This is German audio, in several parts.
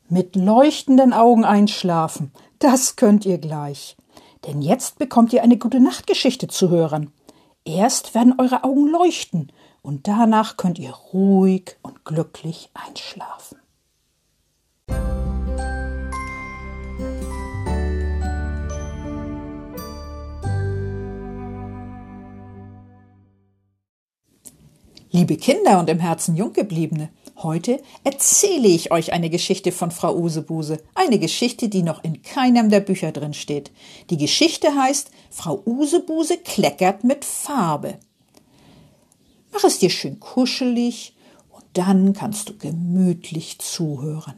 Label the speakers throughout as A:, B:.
A: Mit leuchtenden Augen einschlafen, das könnt ihr gleich. Denn jetzt bekommt ihr eine Gute-Nacht-Geschichte zu hören. Erst werden eure Augen leuchten und danach könnt ihr ruhig und glücklich einschlafen. Liebe Kinder und im Herzen Junggebliebene, heute erzähle ich euch eine Geschichte von Frau Usebuse. Eine Geschichte, die noch in keinem der Bücher drin steht. Die Geschichte heißt Frau Usebuse kleckert mit Farbe. Mach es dir schön kuschelig und dann kannst du gemütlich zuhören.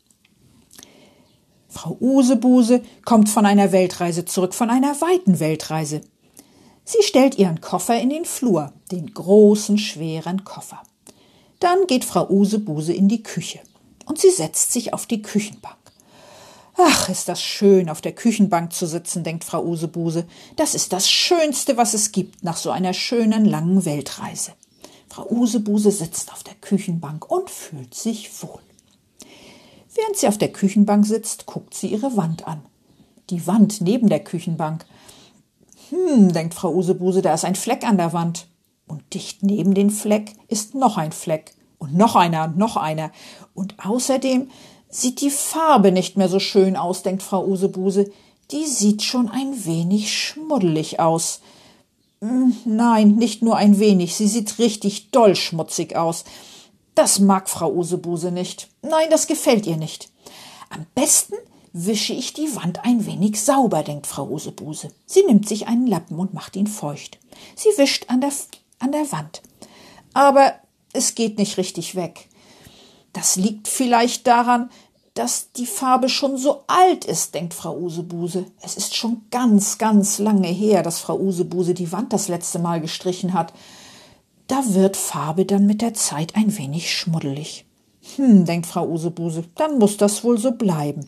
A: Frau Usebuse kommt von einer Weltreise zurück, von einer weiten Weltreise. Sie stellt ihren Koffer in den Flur, den großen, schweren Koffer. Dann geht Frau Usebuse in die Küche und sie setzt sich auf die Küchenbank. Ach, ist das schön, auf der Küchenbank zu sitzen, denkt Frau Usebuse. Das ist das Schönste, was es gibt nach so einer schönen, langen Weltreise. Frau Usebuse sitzt auf der Küchenbank und fühlt sich wohl. Während sie auf der Küchenbank sitzt, guckt sie ihre Wand an. Die Wand neben der Küchenbank. Denkt Frau Usebuse, da ist ein Fleck an der Wand. Und dicht neben den Fleck ist noch ein Fleck. Und noch einer und noch einer. Und außerdem sieht die Farbe nicht mehr so schön aus, denkt Frau Usebuse. Die sieht schon ein wenig schmuddelig aus. Nein, nicht nur ein wenig, sie sieht richtig doll schmutzig aus. Das mag Frau Usebuse nicht. Nein, das gefällt ihr nicht. Am besten wische ich die Wand ein wenig sauber, denkt Frau Usebuse. Sie nimmt sich einen Lappen und macht ihn feucht. Sie wischt an der Wand. Aber es geht nicht richtig weg. Das liegt vielleicht daran, dass die Farbe schon so alt ist, denkt Frau Usebuse. Es ist schon ganz, ganz lange her, dass Frau Usebuse die Wand das letzte Mal gestrichen hat. Da wird Farbe dann mit der Zeit ein wenig schmuddelig. Denkt Frau Usebuse, dann muss das wohl so bleiben.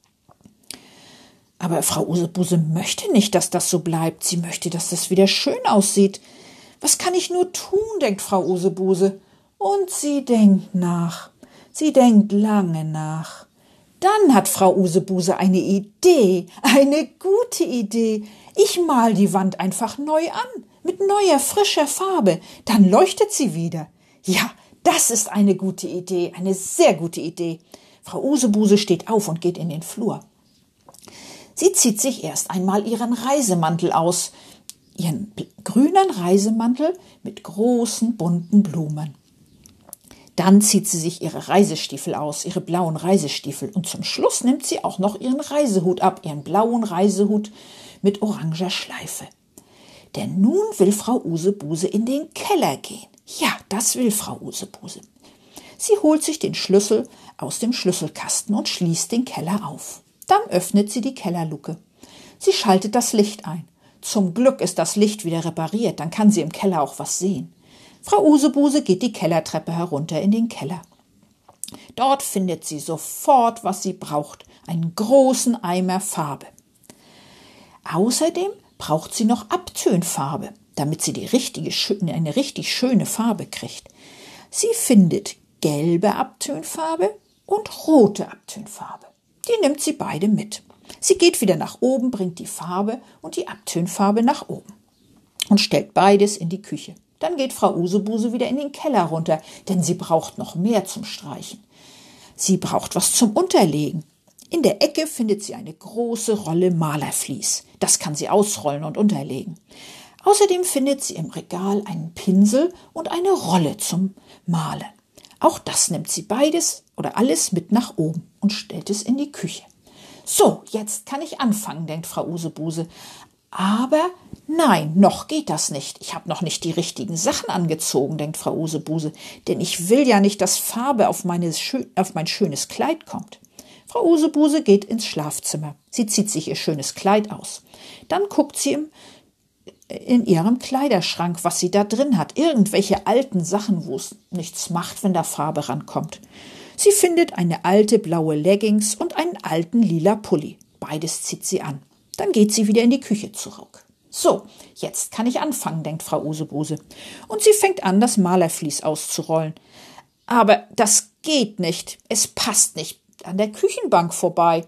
A: Aber Frau Usebuse möchte nicht, dass das so bleibt. Sie möchte, dass das wieder schön aussieht. Was kann ich nur tun, denkt Frau Usebuse. Und sie denkt nach. Sie denkt lange nach. Dann hat Frau Usebuse eine Idee, eine gute Idee. Ich mal die Wand einfach neu an, mit neuer, frischer Farbe. Dann leuchtet sie wieder. Ja, das ist eine gute Idee, eine sehr gute Idee. Frau Usebuse steht auf und geht in den Flur. Sie zieht sich erst einmal ihren Reisemantel aus, ihren grünen Reisemantel mit großen, bunten Blumen. Dann zieht sie sich ihre Reisestiefel aus, ihre blauen Reisestiefel. Und zum Schluss nimmt sie auch noch ihren Reisehut ab, ihren blauen Reisehut mit oranger Schleife. Denn nun will Frau Usebuse in den Keller gehen. Ja, das will Frau Usebuse. Sie holt sich den Schlüssel aus dem Schlüsselkasten und schließt den Keller auf. Dann öffnet sie die Kellerluke. Sie schaltet das Licht ein. Zum Glück ist das Licht wieder repariert, dann kann sie im Keller auch was sehen. Frau Usebuse geht die Kellertreppe herunter in den Keller. Dort findet sie sofort, was sie braucht, einen großen Eimer Farbe. Außerdem braucht sie noch Abtönfarbe, damit sie eine richtig schöne Farbe kriegt. Sie findet gelbe Abtönfarbe und rote Abtönfarbe. Die nimmt sie beide mit. Sie geht wieder nach oben, bringt die Farbe und die Abtönfarbe nach oben und stellt beides in die Küche. Dann geht Frau Usebuse wieder in den Keller runter, denn sie braucht noch mehr zum Streichen. Sie braucht was zum Unterlegen. In der Ecke findet sie eine große Rolle Malervlies. Das kann sie ausrollen und unterlegen. Außerdem findet sie im Regal einen Pinsel und eine Rolle zum Malen. Auch das nimmt sie beides oder alles mit nach oben und stellt es in die Küche. So, jetzt kann ich anfangen, denkt Frau Usebuse. Aber nein, noch geht das nicht. Ich habe noch nicht die richtigen Sachen angezogen, denkt Frau Usebuse. Denn ich will ja nicht, dass Farbe auf mein schönes Kleid kommt. Frau Usebuse geht ins Schlafzimmer. Sie zieht sich ihr schönes Kleid aus. Dann guckt sie in ihrem Kleiderschrank, was sie da drin hat. Irgendwelche alten Sachen, wo es nichts macht, wenn da Farbe rankommt. Sie findet eine alte blaue Leggings und einen alten lila Pulli. Beides zieht sie an. Dann geht sie wieder in die Küche zurück. So, jetzt kann ich anfangen, denkt Frau Usebuse. Und sie fängt an, das Malervlies auszurollen. Aber das geht nicht. Es passt nicht. an der Küchenbank vorbei.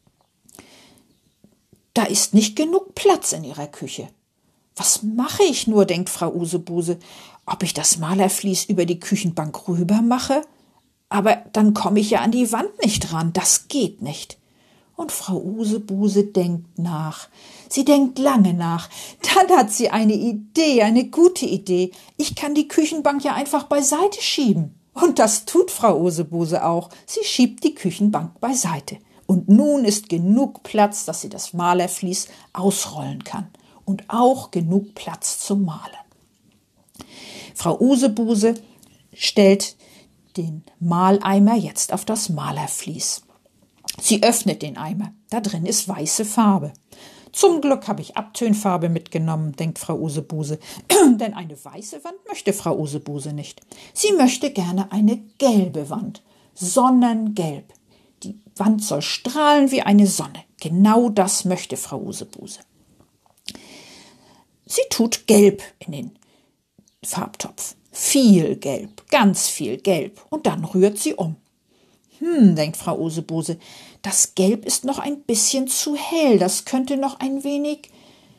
A: Da ist nicht genug Platz in ihrer Küche. Was mache ich nur, denkt Frau Usebuse, ob ich das Malervlies über die Küchenbank rüber mache? Aber dann komme ich ja an die Wand nicht ran, das geht nicht. Und Frau Usebuse denkt nach. Sie denkt lange nach. Dann hat sie eine Idee, eine gute Idee. Ich kann die Küchenbank ja einfach beiseite schieben. Und das tut Frau Usebuse auch. Sie schiebt die Küchenbank beiseite. Und nun ist genug Platz, dass sie das Malervlies ausrollen kann. Und auch genug Platz zum Malen. Frau Usebuse stellt den Maleimer jetzt auf das Malervlies. Sie öffnet den Eimer. Da drin ist weiße Farbe. Zum Glück habe ich Abtönfarbe mitgenommen, denkt Frau Usebuse. Denn eine weiße Wand möchte Frau Usebuse nicht. Sie möchte gerne eine gelbe Wand. Sonnengelb. Die Wand soll strahlen wie eine Sonne. Genau das möchte Frau Usebuse. Sie tut Gelb in den Farbtopf. Viel Gelb, ganz viel Gelb. Und dann rührt sie um. Denkt Frau Usebuse, das Gelb ist noch ein bisschen zu hell. Das könnte noch ein wenig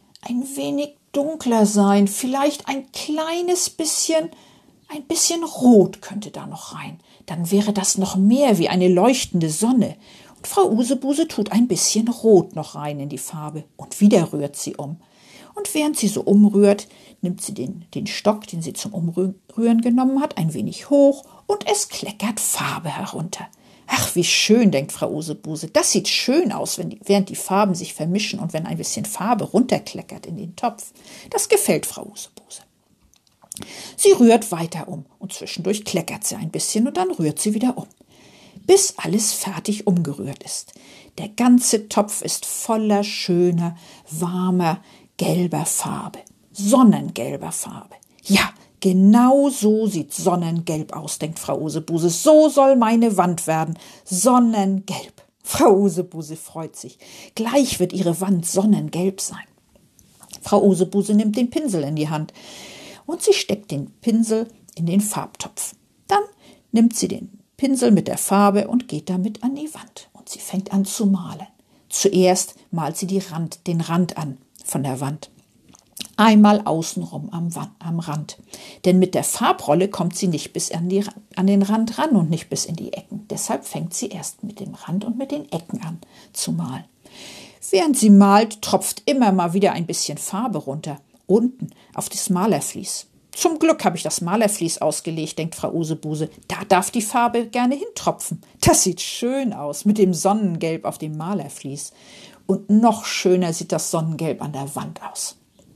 A: dunkler sein. Vielleicht ein kleines bisschen, ein bisschen Rot könnte da noch rein. Dann wäre das noch mehr wie eine leuchtende Sonne. Und Frau Usebuse tut ein bisschen Rot noch rein in die Farbe. Und wieder rührt sie um. Und während sie so umrührt, nimmt sie den Stock, den sie zum Umrühren genommen hat, ein wenig hoch und es kleckert Farbe herunter. Ach, wie schön, denkt Frau Usebuse. Das sieht schön aus, während die Farben sich vermischen und wenn ein bisschen Farbe runterkleckert in den Topf. Das gefällt Frau Usebuse. Sie rührt weiter um und zwischendurch kleckert sie ein bisschen und dann rührt sie wieder um, bis alles fertig umgerührt ist. Der ganze Topf ist voller schöner, warmer, gelber Farbe. Sonnengelber Farbe. Ja, genau so sieht Sonnengelb aus, denkt Frau Usebuse. So soll meine Wand werden. Sonnengelb. Frau Usebuse freut sich. Gleich wird ihre Wand sonnengelb sein. Frau Usebuse nimmt den Pinsel in die Hand und sie steckt den Pinsel in den Farbtopf. Dann nimmt sie den Pinsel mit der Farbe und geht damit an die Wand. Und sie fängt an zu malen. Zuerst malt sie den Rand an von der Wand. Einmal außenrum am Rand. Denn mit der Farbrolle kommt sie nicht bis an den Rand ran und nicht bis in die Ecken. Deshalb fängt sie erst mit dem Rand und mit den Ecken an zu malen. Während sie malt, tropft immer mal wieder ein bisschen Farbe runter, unten auf das Malervlies. Zum Glück habe ich das Malervlies ausgelegt, denkt Frau Usebuse. Da darf die Farbe gerne hintropfen. Das sieht schön aus mit dem Sonnengelb auf dem Malervlies. Und noch schöner sieht das Sonnengelb an der Wand aus.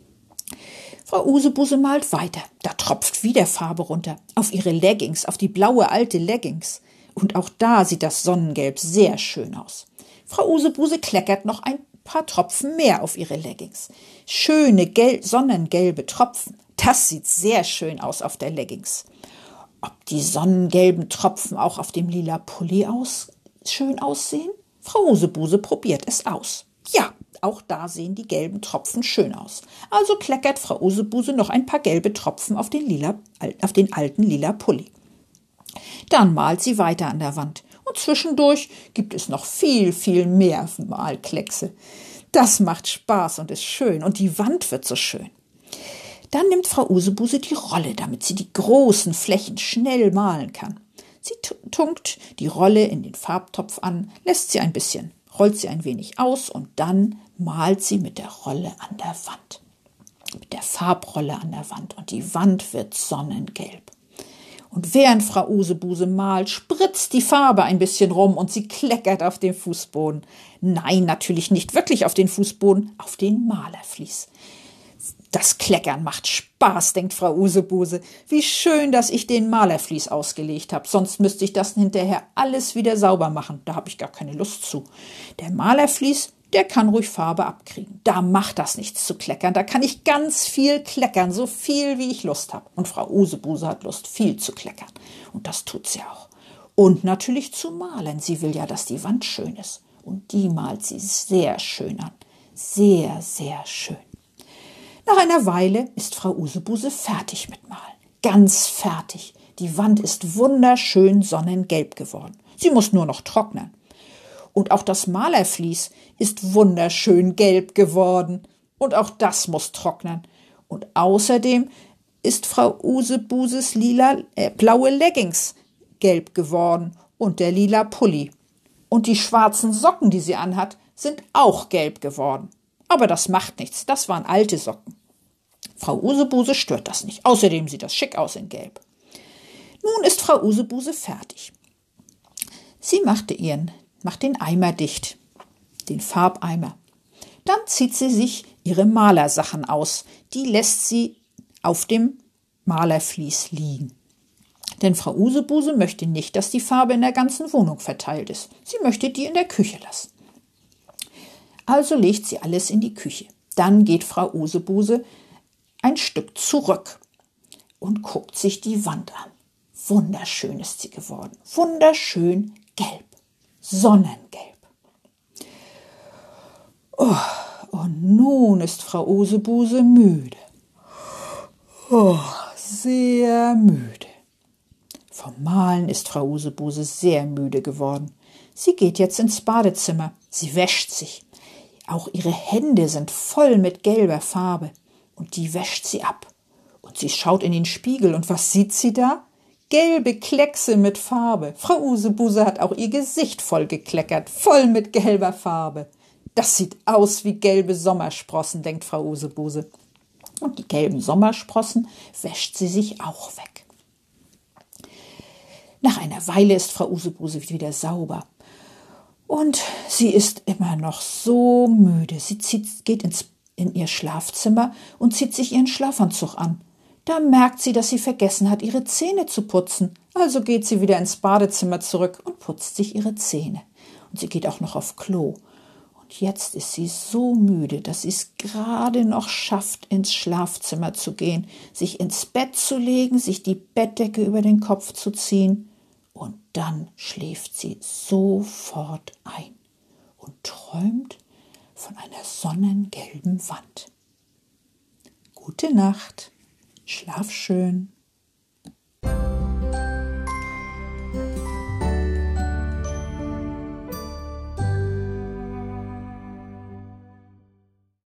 A: Frau Usebuse malt weiter. Da tropft wieder Farbe runter. Auf ihre Leggings, auf die blaue alte Leggings. Und auch da sieht das Sonnengelb sehr schön aus. Frau Usebuse kleckert noch ein paar Tropfen mehr auf ihre Leggings. Schöne sonnengelbe Tropfen. Das sieht sehr schön aus auf der Leggings. Ob die sonnengelben Tropfen auch auf dem lila Pulli schön aussehen? Frau Usebuse probiert es aus. Ja, auch da sehen die gelben Tropfen schön aus. Also kleckert Frau Usebuse noch ein paar gelbe Tropfen auf den alten lila Pulli. Dann malt sie weiter an der Wand. Und zwischendurch gibt es noch viel, viel mehr Malkleckse. Das macht Spaß und ist schön. Und die Wand wird so schön. Dann nimmt Frau Usebuse die Rolle, damit sie die großen Flächen schnell malen kann. Sie tunkt die Rolle in den Farbtopf an, rollt sie ein wenig aus und dann malt sie mit der Rolle an der Wand. Mit der Farbrolle an der Wand und die Wand wird sonnengelb. Und während Frau Usebuse malt, spritzt die Farbe ein bisschen rum und sie kleckert auf den Fußboden. Nein, natürlich nicht wirklich auf den Fußboden, auf den Malervlies. Das Kleckern macht Spaß, denkt Frau Usebuse. Wie schön, dass ich den Malervlies ausgelegt habe. Sonst müsste ich das hinterher alles wieder sauber machen. Da habe ich gar keine Lust zu. Der Malervlies, der kann ruhig Farbe abkriegen. Da macht das nichts zu kleckern. Da kann ich ganz viel kleckern, so viel, wie ich Lust habe. Und Frau Usebuse hat Lust, viel zu kleckern. Und das tut sie auch. Und natürlich zu malen. Sie will ja, dass die Wand schön ist. Und die malt sie sehr schön an. Sehr, sehr schön. Nach einer Weile ist Frau Usebuse fertig mit Malen. Ganz fertig. Die Wand ist wunderschön sonnengelb geworden. Sie muss nur noch trocknen. Und auch das Malervlies ist wunderschön gelb geworden. Und auch das muss trocknen. Und außerdem ist Frau Usebuses blaue Leggings gelb geworden und der lila Pulli. Und die schwarzen Socken, die sie anhat, sind auch gelb geworden. Aber das macht nichts, das waren alte Socken. Frau Usebuse stört das nicht. Außerdem sieht das schick aus in Gelb. Nun ist Frau Usebuse fertig. Sie macht den Eimer dicht, den Farbeimer. Dann zieht sie sich ihre Malersachen aus. Die lässt sie auf dem Malervlies liegen. Denn Frau Usebuse möchte nicht, dass die Farbe in der ganzen Wohnung verteilt ist. Sie möchte die in der Küche lassen. Also legt sie alles in die Küche. Dann geht Frau Usebuse ein Stück zurück und guckt sich die Wand an. Wunderschön ist sie geworden. Wunderschön gelb. Sonnengelb. Oh, und nun ist Frau Usebuse müde. Oh, sehr müde. Vom Malen ist Frau Usebuse sehr müde geworden. Sie geht jetzt ins Badezimmer. Sie wäscht sich. Auch ihre Hände sind voll mit gelber Farbe. Und die wäscht sie ab. Und sie schaut in den Spiegel. Und was sieht sie da? Gelbe Kleckse mit Farbe. Frau Usebuse hat auch ihr Gesicht voll gekleckert. Voll mit gelber Farbe. Das sieht aus wie gelbe Sommersprossen, denkt Frau Usebuse. Und die gelben Sommersprossen wäscht sie sich auch weg. Nach einer Weile ist Frau Usebuse wieder sauber. Und sie ist immer noch so müde. Sie geht in ihr Schlafzimmer und zieht sich ihren Schlafanzug an. Da merkt sie, dass sie vergessen hat, ihre Zähne zu putzen. Also geht sie wieder ins Badezimmer zurück und putzt sich ihre Zähne. Und sie geht auch noch auf Klo. Und jetzt ist sie so müde, dass sie es gerade noch schafft, ins Schlafzimmer zu gehen, sich ins Bett zu legen, sich die Bettdecke über den Kopf zu ziehen. Und dann schläft sie sofort ein und träumt von einer sonnengelben Wand. Gute Nacht, schlaf schön.